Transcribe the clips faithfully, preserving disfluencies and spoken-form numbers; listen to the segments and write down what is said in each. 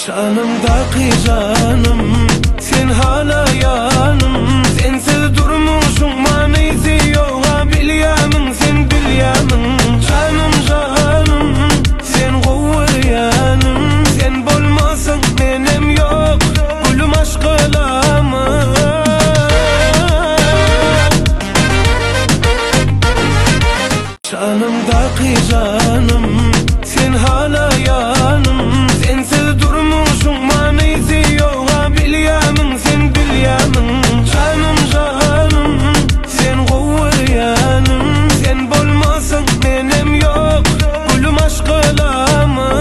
Canımdaki canım, sen hala yanım. Sensiz durmuşum, manisi yok ha, bilyanım, sen bilyanım. Canım canım, sen kuvvet yanım. Sen bolmasan benim yok, gülüm aşkılama. Canımdaki canım, sen hala yanım. Sensiz durmuşum, manisi yok ha, bilyanım, sen bilyanım. Canım canım, sen kuvvet yanım. Sen bolmasan benim yok, gülüm aşkılama.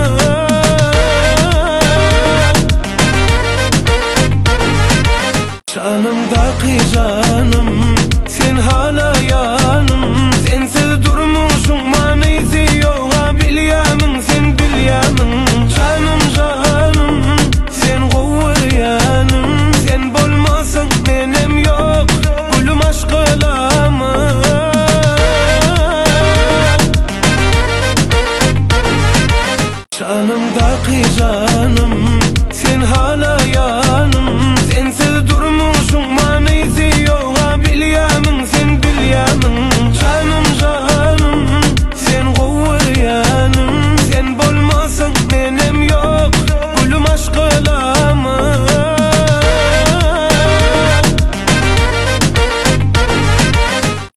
Canımdaki canım, sen hala yanım. Sensiz durmuşum, manisi yok ha, bilyanım, sen bilyanım. Canım canım, sen kuvvet yanım. Sen bolmasan benim yok, gülüm aşkılama. Canımdaki canım,